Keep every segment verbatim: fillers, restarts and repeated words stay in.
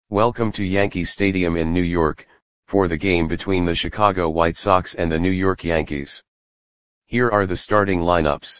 Welcome to Yankee Stadium in New York, for the game between the Chicago White Sox and the New York Yankees. Here are the starting lineups.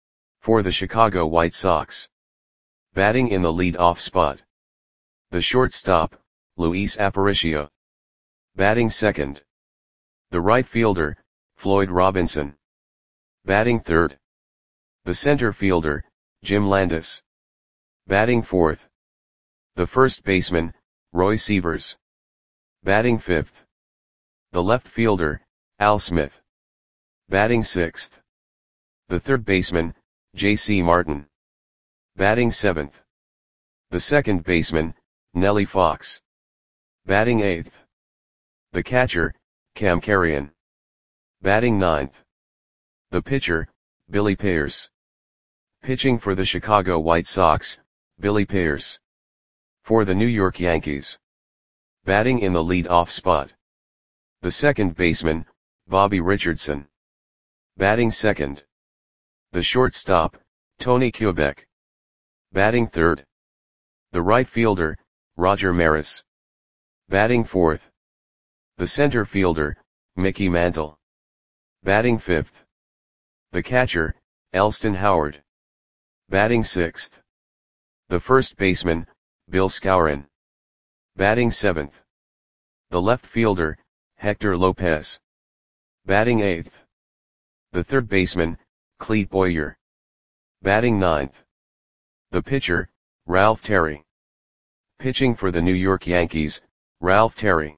For the Chicago White Sox. Batting in the lead-off spot. The shortstop, Luis Aparicio. Batting second. The right fielder, Floyd Robinson. Batting third. The center fielder, Jim Landis. Batting fourth. The first baseman, Roy Sievers. Batting fifth. The left fielder, Al Smith. Batting sixth. The third baseman, J C Martin. Batting seventh. The second baseman, Nellie Fox. Batting eighth. The catcher, Cam Carrion. Batting ninth. The pitcher, Billy Pierce. Pitching for the Chicago White Sox, Billy Pierce. For the New York Yankees. Batting in the lead-off spot. The second baseman, Bobby Richardson. Batting second. The shortstop, Tony Kubek. Batting third. The right fielder, Roger Maris. Batting fourth. The center fielder, Mickey Mantle. Batting fifth. The catcher, Elston Howard. Batting sixth. The first baseman, Bill Skowron. Batting seventh. The left fielder, Hector Lopez. Batting eighth. The third baseman, Clete Boyer. Batting ninth. The pitcher, Ralph Terry. Pitching for the New York Yankees, Ralph Terry.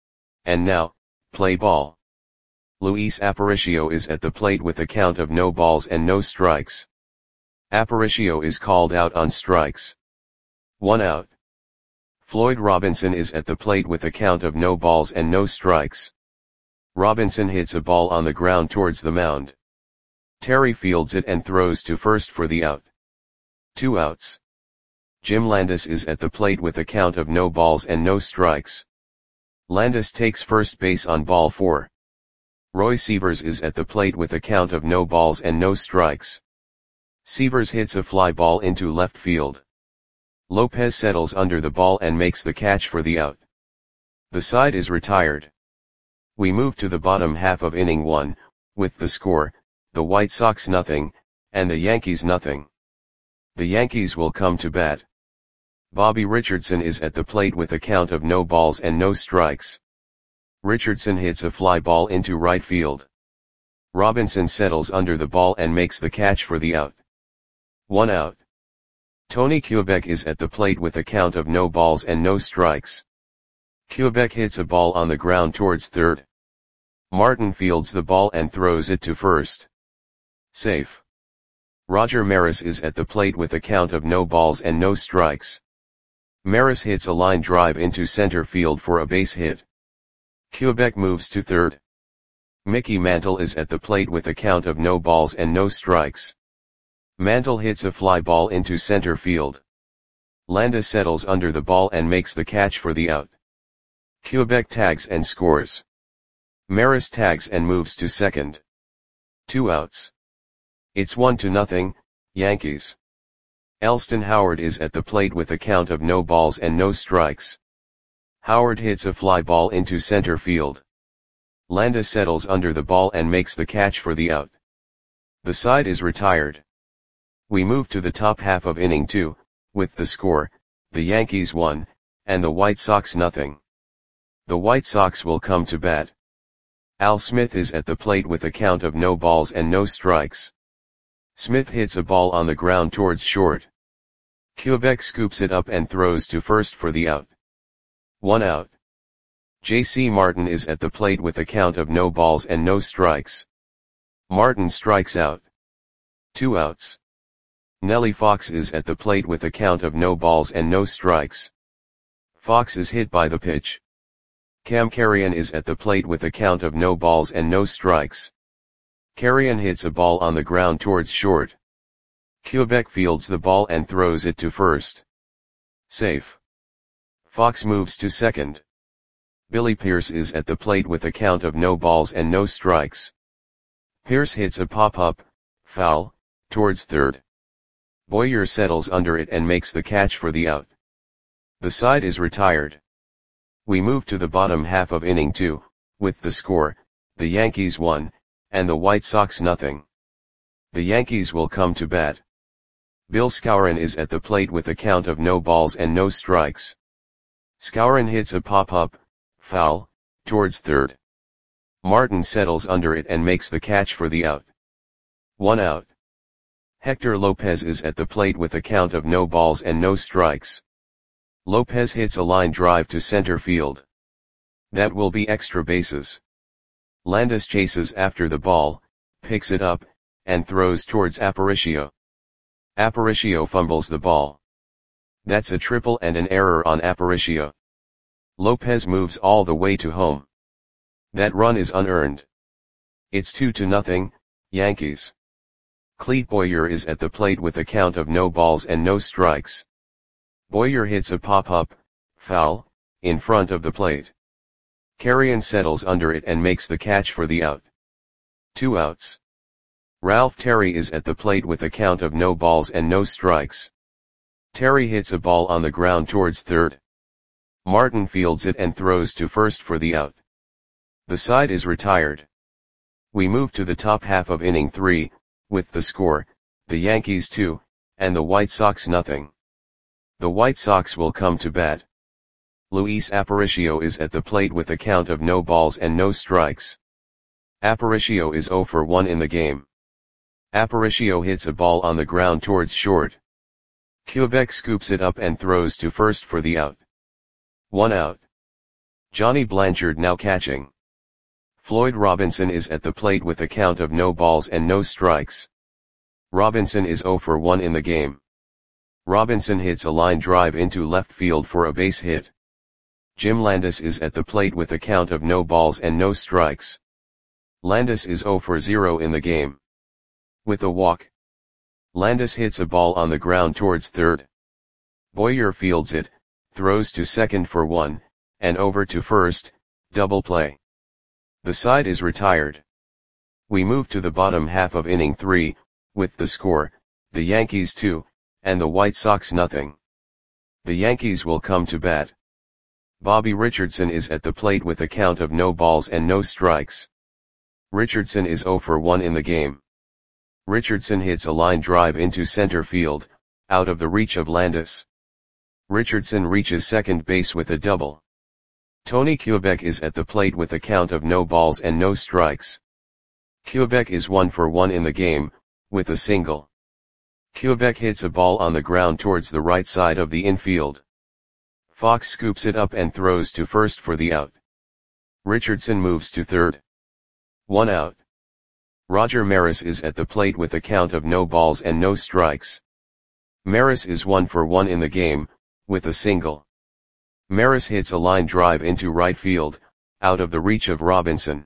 And now, play ball. Luis Aparicio is at the plate with a count of no balls and no strikes. Aparicio is called out on strikes. One out. Floyd Robinson is at the plate with a count of no balls and no strikes. Robinson hits a ball on the ground towards the mound. Terry fields it and throws to first for the out. Two outs. Jim Landis is at the plate with a count of no balls and no strikes. Landis takes first base on ball four. Roy Sievers is at the plate with a count of no balls and no strikes. Sievers hits a fly ball into left field. Lopez settles under the ball and makes the catch for the out. The side is retired. We move to the bottom half of inning one, with the score, the White Sox nothing, and the Yankees nothing. The Yankees will come to bat. Bobby Richardson is at the plate with a count of no balls and no strikes. Richardson hits a fly ball into right field. Robinson settles under the ball and makes the catch for the out. One out. Tony Kubek is at the plate with a count of no balls and no strikes. Kubek hits a ball on the ground towards third. Martin fields the ball and throws it to first. Safe. Roger Maris is at the plate with a count of no balls and no strikes. Maris hits a line drive into center field for a base hit. Kubek moves to third. Mickey Mantle is at the plate with a count of no balls and no strikes. Mantle hits a fly ball into center field. Landis settles under the ball and makes the catch for the out. Kubek tags and scores. Maris tags and moves to second. Two outs. It's one to nothing, Yankees. Elston Howard is at the plate with a count of no balls and no strikes. Howard hits a fly ball into center field. Landis settles under the ball and makes the catch for the out. The side is retired. We move to the top half of inning two, with the score, the Yankees one, and the White Sox nothing. The White Sox will come to bat. Al Smith is at the plate with a count of no balls and no strikes. Smith hits a ball on the ground towards short. Kubek scoops it up and throws to first for the out. One out. J C Martin is at the plate with a count of no balls and no strikes. Martin strikes out. Two outs. Nellie Fox is at the plate with a count of no balls and no strikes. Fox is hit by the pitch. Cam Carrion is at the plate with a count of no balls and no strikes. Carrion hits a ball on the ground towards short. Kubek fields the ball and throws it to first. Safe. Fox moves to second. Billy Pierce is at the plate with a count of no balls and no strikes. Pierce hits a pop-up, foul, towards third. Boyer settles under it and makes the catch for the out. The side is retired. We move to the bottom half of inning two, with the score, the Yankees one, and the White Sox nothing. The Yankees will come to bat. Bill Skowron is at the plate with a count of no balls and no strikes. Skowron hits a pop-up, foul, towards third. Martin settles under it and makes the catch for the out. One out. Hector Lopez is at the plate with a count of no balls and no strikes. Lopez hits a line drive to center field. That will be extra bases. Landis chases after the ball, picks it up, and throws towards Aparicio. Aparicio fumbles the ball. That's a triple and an error on Aparicio. Lopez moves all the way to home. That run is unearned. It's two to nothing, Yankees. Clete Boyer is at the plate with a count of no balls and no strikes. Boyer hits a pop-up, foul, in front of the plate. Carrion settles under it and makes the catch for the out. Two outs. Ralph Terry is at the plate with a count of no balls and no strikes. Terry hits a ball on the ground towards third. Martin fields it and throws to first for the out. The side is retired. We move to the top half of inning three, with the score, the Yankees two, and the White Sox nothing. The White Sox will come to bat. Luis Aparicio is at the plate with a count of no balls and no strikes. Aparicio is zero for one in the game. Aparicio hits a ball on the ground towards short. Quebec scoops it up and throws to first for the out. One out. Johnny Blanchard now catching. Floyd Robinson is at the plate with a count of no balls and no strikes. Robinson is zero for one in the game. Robinson hits a line drive into left field for a base hit. Jim Landis is at the plate with a count of no balls and no strikes. Landis is zero for zero in the game. With a walk. Landis hits a ball on the ground towards third. Boyer fields it, throws to second for one, and over to first, double play. The side is retired. We move to the bottom half of inning three, with the score, the Yankees two, and the White Sox nothing. The Yankees will come to bat. Bobby Richardson is at the plate with a count of no balls and no strikes. Richardson is zero for one in the game. Richardson hits a line drive into center field, out of the reach of Landis. Richardson reaches second base with a double. Tony Quebec is at the plate with a count of no balls and no strikes. Quebec is one for one in the game, with a single. Quebec hits a ball on the ground towards the right side of the infield. Fox scoops it up and throws to first for the out. Richardson moves to third. One out. Roger Maris is at the plate with a count of no balls and no strikes. Maris is one for one in the game, with a single. Maris hits a line drive into right field, out of the reach of Robinson.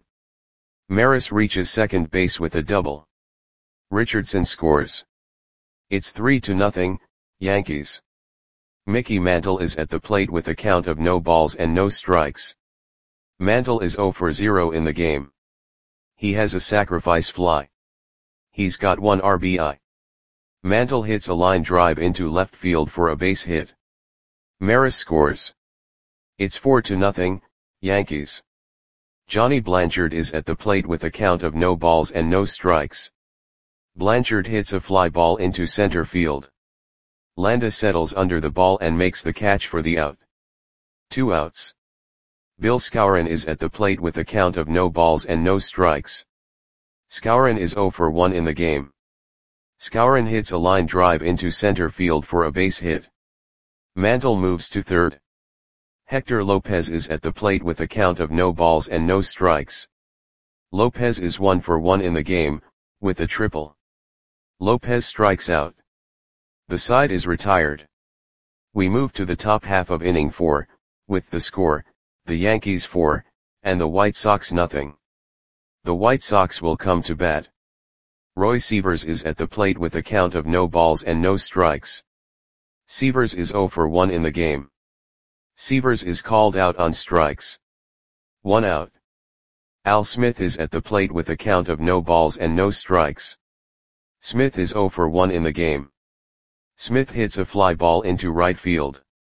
Maris reaches second base with a double. Richardson scores. It's three to nothing, Yankees. Mickey Mantle is at the plate with a count of no balls and no strikes. Mantle is zero for zero in the game. He has a sacrifice fly. He's got one R B I. Mantle hits a line drive into left field for a base hit. Maris scores. It's four to nothing, Yankees. Johnny Blanchard is at the plate with a count of no balls and no strikes. Blanchard hits a fly ball into center field. Landis settles under the ball and makes the catch for the out. Two outs. Bill Skowron is at the plate with a count of no balls and no strikes. Skowron is zero for one in the game. Skowron hits a line drive into center field for a base hit. Mantle moves to third. Hector Lopez is at the plate with a count of no balls and no strikes. Lopez is one for one in the game, with a triple. Lopez strikes out. The side is retired. We move to the top half of inning four, with the score, the Yankees four, and the White Sox nothing. The White Sox will come to bat. Roy Sievers is at the plate with a count of no balls and no strikes. Sievers is zero for one in the game. Sievers is called out on strikes. One out. Al Smith is at the plate with a count of no balls and no strikes. Smith is zero for one in the game. Smith hits a fly ball into right field.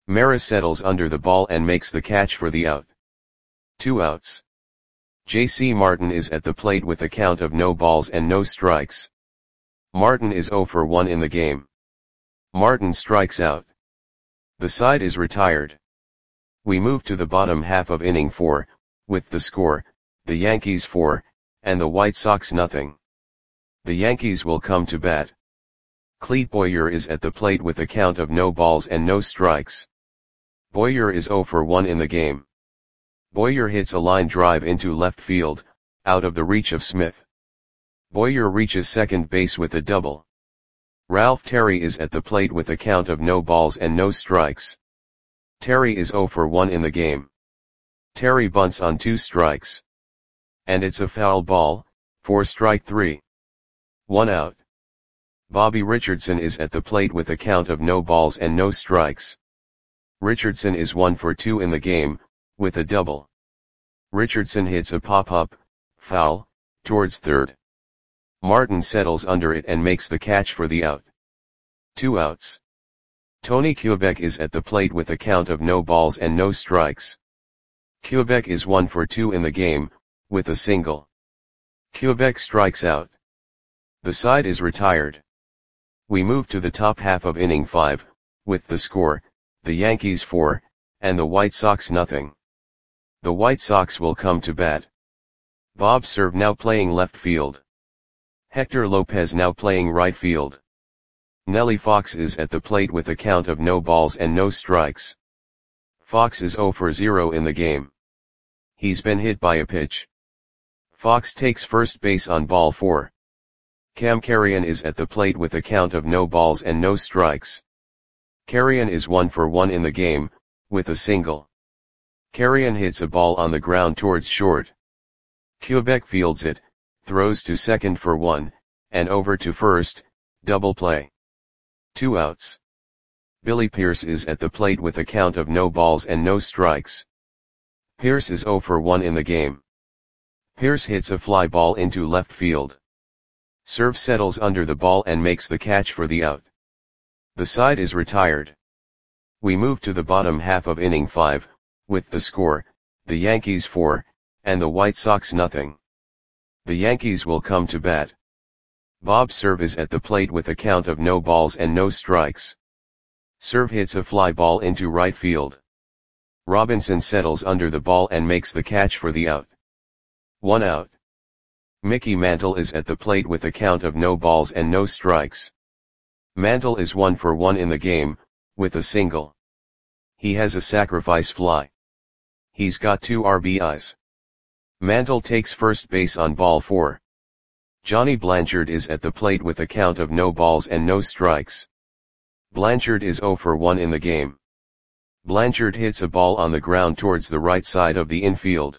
Maris settles under the ball and makes the catch for the out. Two outs. J C Martin is at the plate with a count of no balls and no strikes. Martin is zero for one in the game. Martin strikes out. The side is retired. We move to the bottom half of inning four, with the score, the Yankees four, and the White Sox nothing. The Yankees will come to bat. Clete Boyer is at the plate with a count of no balls and no strikes. Boyer is zero for one in the game. Boyer hits a line drive into left field, out of the reach of Smith. Boyer reaches second base with a double. Ralph Terry is at the plate with a count of no balls and no strikes. Terry is zero for one in the game. Terry bunts on two strikes. And it's a foul ball, for strike three. One out. Bobby Richardson is at the plate with a count of no balls and no strikes. Richardson is one for two in the game, with a double. Richardson hits a pop-up, foul, towards third. Martin settles under it and makes the catch for the out. Two outs. Tony Kubek is at the plate with a count of no balls and no strikes. Kubek is one for two in the game, with a single. Kubek strikes out. The side is retired. We move to the top half of inning five, with the score, the Yankees four, and the White Sox nothing. The White Sox will come to bat. Bob Cerv now playing left field. Hector Lopez now playing right field. Nellie Fox is at the plate with a count of no balls and no strikes. Fox is zero for zero in the game. He's been hit by a pitch. Fox takes first base on ball four. Cam Carrion is at the plate with a count of no balls and no strikes. Carrion is one for one in the game, with a single. Carrion hits a ball on the ground towards short. Kubek fields it, throws to second for one, and over to first, double play. Two outs. Billy Pierce is at the plate with a count of no balls and no strikes. Pierce is zero for one in the game. Pierce hits a fly ball into left field. Cerv settles under the ball and makes the catch for the out. The side is retired. We move to the bottom half of inning five, with the score, the Yankees four, and the White Sox nothing. The Yankees will come to bat. Bob Cerv is at the plate with a count of no balls and no strikes. Cerv hits a fly ball into right field. Robinson settles under the ball and makes the catch for the out. One out. Mickey Mantle is at the plate with a count of no balls and no strikes. Mantle is one for one in the game, with a single. He has a sacrifice fly. He's got two R B Is. Mantle takes first base on ball four. Johnny Blanchard is at the plate with a count of no balls and no strikes. Blanchard is zero for one in the game. Blanchard hits a ball on the ground towards the right side of the infield.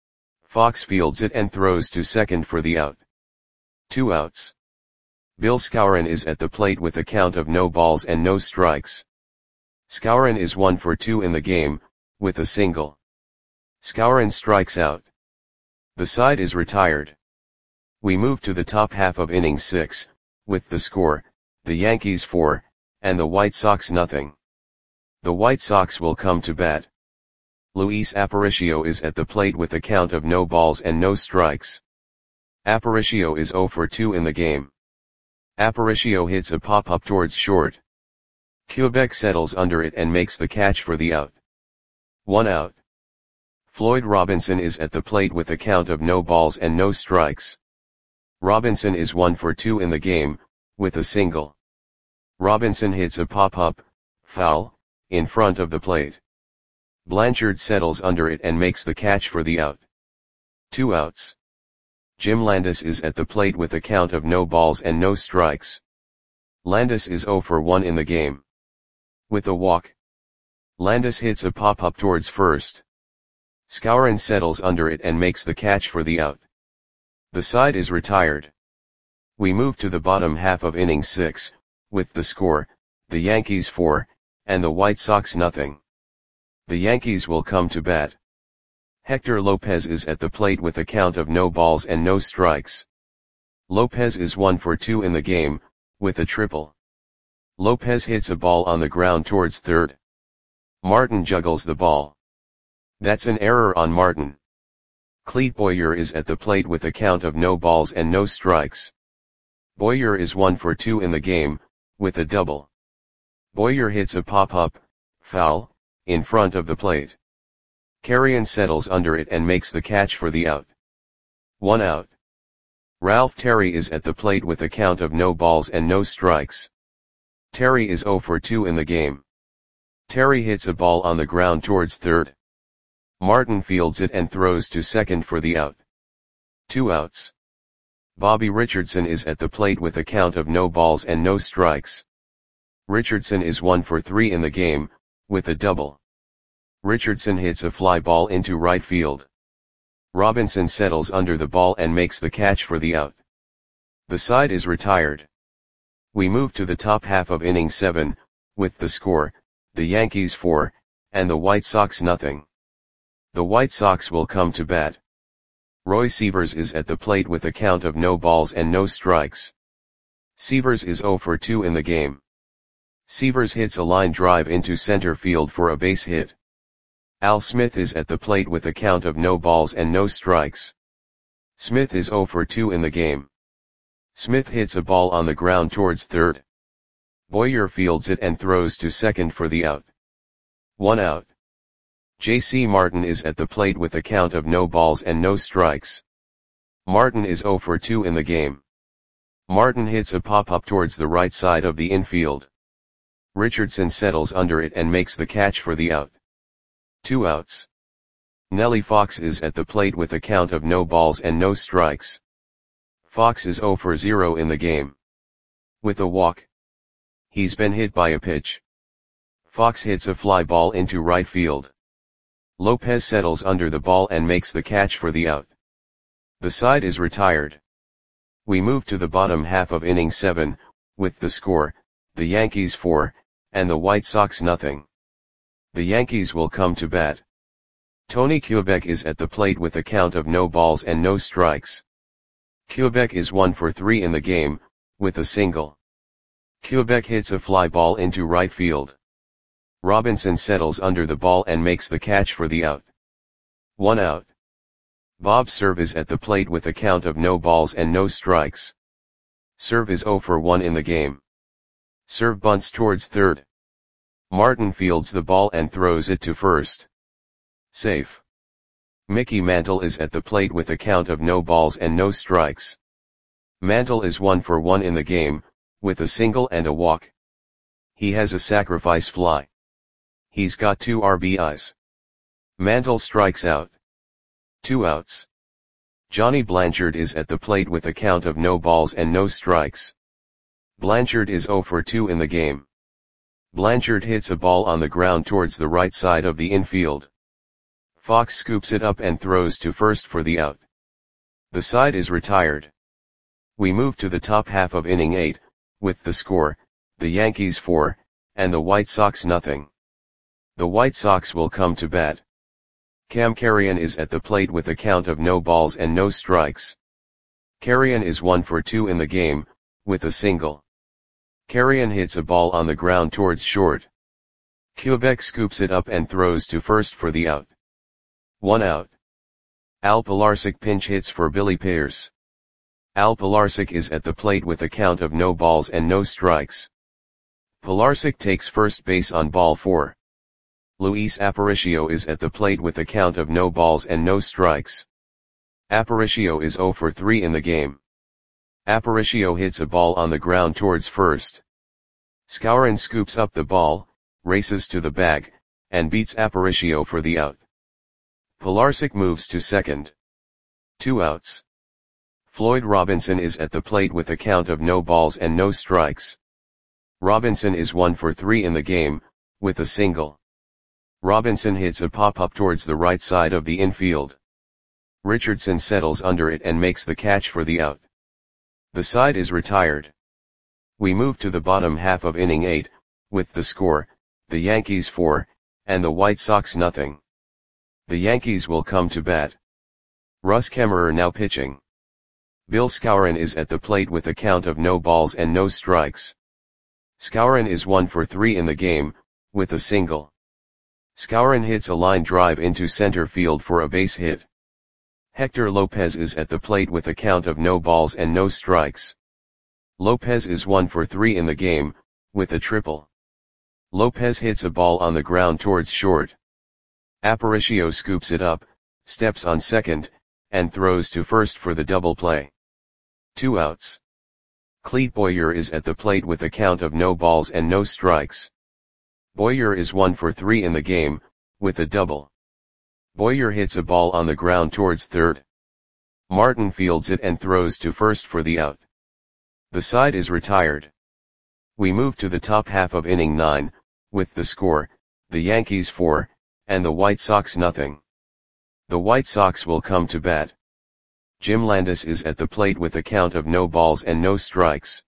Fox fields it and throws to second for the out. Two outs. Bill Skowron is at the plate with a count of no balls and no strikes. Skowron is one for two in the game, with a single. Skowron strikes out. The side is retired. We move to the top half of inning six, with the score, the Yankees four, and the White Sox nothing. The White Sox will come to bat. Luis Aparicio is at the plate with a count of no balls and no strikes. Aparicio is zero for two in the game. Aparicio hits a pop-up towards short. Kubek settles under it and makes the catch for the out. One out. Floyd Robinson is at the plate with a count of no balls and no strikes. Robinson is one for two in the game, with a single. Robinson hits a pop-up, foul, in front of the plate. Blanchard settles under it and makes the catch for the out. Two outs. Jim Landis is at the plate with a count of no balls and no strikes. Landis is zero for one in the game. With a walk. Landis hits a pop-up towards first. Skowron settles under it and makes the catch for the out. The side is retired. We move to the bottom half of inning six, with the score, the Yankees four, and the White Sox nothing. The Yankees will come to bat. Hector Lopez is at the plate with a count of no balls and no strikes. Lopez is one for two in the game, with a triple. Lopez hits a ball on the ground towards third. Martin juggles the ball. That's an error on Martin. Clete Boyer is at the plate with a count of no balls and no strikes. Boyer is one for two in the game, with a double. Boyer hits a pop-up, foul, in front of the plate. Carrion settles under it and makes the catch for the out. One out. Ralph Terry is at the plate with a count of no balls and no strikes. Terry is zero for two in the game. Terry hits a ball on the ground towards third. Martin fields it and throws to second for the out. Two outs. Bobby Richardson is at the plate with a count of no balls and no strikes. Richardson is one for three in the game, with a double. Richardson hits a fly ball into right field. Robinson settles under the ball and makes the catch for the out. The side is retired. We move to the top half of inning seven, with the score, the Yankees four, and the White Sox nothing. The White Sox will come to bat. Roy Sievers is at the plate with a count of no balls and no strikes. Sievers is zero for two in the game. Sievers hits a line drive into center field for a base hit. Al Smith is at the plate with a count of no balls and no strikes. Smith is zero for two in the game. Smith hits a ball on the ground towards third. Boyer fields it and throws to second for the out. One out. J C Martin is at the plate with a count of no balls and no strikes. Martin is zero for two in the game. Martin hits a pop-up towards the right side of the infield. Richardson settles under it and makes the catch for the out. Two outs. Nellie Fox is at the plate with a count of no balls and no strikes. Fox is zero for zero in the game. With a walk. He's been hit by a pitch. Fox hits a fly ball into right field. Lopez settles under the ball and makes the catch for the out. The side is retired. We move to the bottom half of inning seven, with the score, the Yankees four, and the White Sox nothing. The Yankees will come to bat. Tony Kubek is at the plate with a count of no balls and no strikes. Kubek is one for three in the game, with a single. Kubek hits a fly ball into right field. Robinson settles under the ball and makes the catch for the out. One out. Bob Cerv is at the plate with a count of no balls and no strikes. Cerv is zero for one in the game. Cerv bunts towards third. Martin fields the ball and throws it to first. Safe. Mickey Mantle is at the plate with a count of no balls and no strikes. Mantle is one for one in the game, with a single and a walk. He has a sacrifice fly. He's got two R B Is. Mantle strikes out. Two outs. Johnny Blanchard is at the plate with a count of no balls and no strikes. Blanchard is zero for two in the game. Blanchard hits a ball on the ground towards the right side of the infield. Fox scoops it up and throws to first for the out. The side is retired. We move to the top half of inning eight, with the score, the Yankees four, and the White Sox nothing. The White Sox will come to bat. Cam Carrion is at the plate with a count of no balls and no strikes. Carrion is one for two in the game, with a single. Carrion hits a ball on the ground towards short. Kubek scoops it up and throws to first for the out. One out. Al Pilarczyk pinch hits for Billy Pierce. Al Pilarczyk is at the plate with a count of no balls and no strikes. Pilarczyk takes first base on ball four. Luis Aparicio is at the plate with a count of no balls and no strikes. Aparicio is zero for three in the game. Aparicio hits a ball on the ground towards first. Skowron scoops up the ball, races to the bag, and beats Aparicio for the out. Pilarczyk moves to second. Two outs. Floyd Robinson is at the plate with a count of no balls and no strikes. Robinson is one for three in the game, with a single. Robinson hits a pop-up towards the right side of the infield. Richardson settles under it and makes the catch for the out. The side is retired. We move to the bottom half of inning eight, with the score, the Yankees four, and the White Sox nothing. The Yankees will come to bat. Russ Kemmerer now pitching. Bill Skowron is at the plate with a count of no balls and no strikes. Skowron is one for three in the game, with a single. Skowron hits a line drive into center field for a base hit. Hector Lopez is at the plate with a count of no balls and no strikes. Lopez is one for three in the game, with a triple. Lopez hits a ball on the ground towards short. Aparicio scoops it up, steps on second, and throws to first for the double play. Two outs. Clete Boyer is at the plate with a count of no balls and no strikes. Boyer is one for three in the game, with a double. Boyer hits a ball on the ground towards third. Martin fields it and throws to first for the out. The side is retired. We move to the top half of inning nine, with the score, the Yankees four, and the White Sox nothing. The White Sox will come to bat. Jim Landis is at the plate with a count of no balls and no strikes.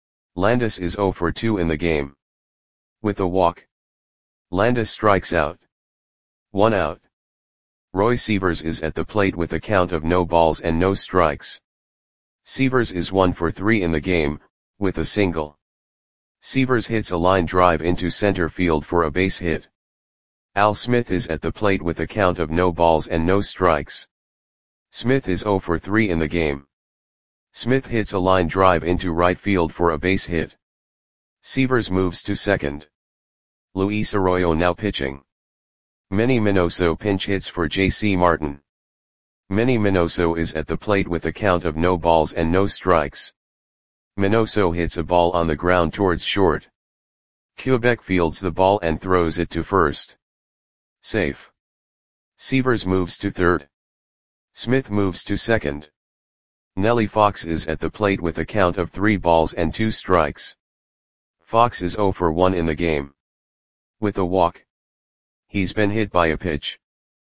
Landis is zero for two in the game. With a walk. Landis strikes out. One out. Roy Sievers is at the plate with a count of no balls and no strikes. Sievers is one for three in the game, with a single. Sievers hits a line drive into center field for a base hit. Al Smith is at the plate with a count of no balls and no strikes. Smith is zero for three in the game. Smith hits a line drive into right field for a base hit. Sievers moves to second. Luis Arroyo now pitching. Manny Minoso pinch hits for J C Martin. Manny Minoso is at the plate with a count of no balls and no strikes. Minoso hits a ball on the ground towards short. Quebec fields the ball and throws it to first. Safe. Sievers moves to third. Smith moves to second. Nellie Fox is at the plate with a count of three balls and two strikes. Fox is zero for one in the game. With a walk. He's been hit by a pitch.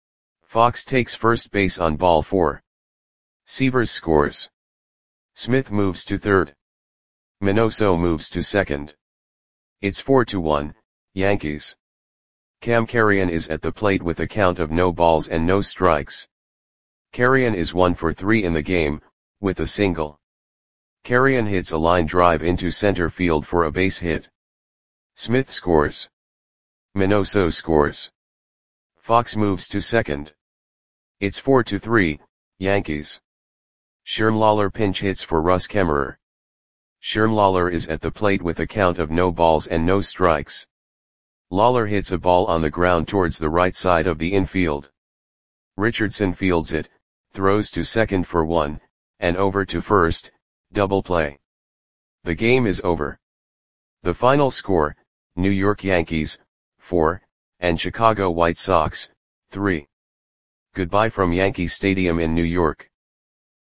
Fox takes first base on ball four. Sievers scores. Smith moves to third. Minoso moves to second. It's four to one, Yankees. Cam Carrion is at the plate with a count of no balls and no strikes. Carrion is one for three in the game, with a single. Carrion hits a line drive into center field for a base hit. Smith scores. Minoso scores. Fox moves to second. It's four to three, Yankees. Shermlawler pinch hits for Russ Kemmerer. Shermlawler is at the plate with a count of no balls and no strikes. Lawler hits a ball on the ground towards the right side of the infield. Richardson fields it, throws to second for one, and over to first, double play. The game is over. The final score, New York Yankees, four, and Chicago White Sox, three. Goodbye from Yankee Stadium in New York.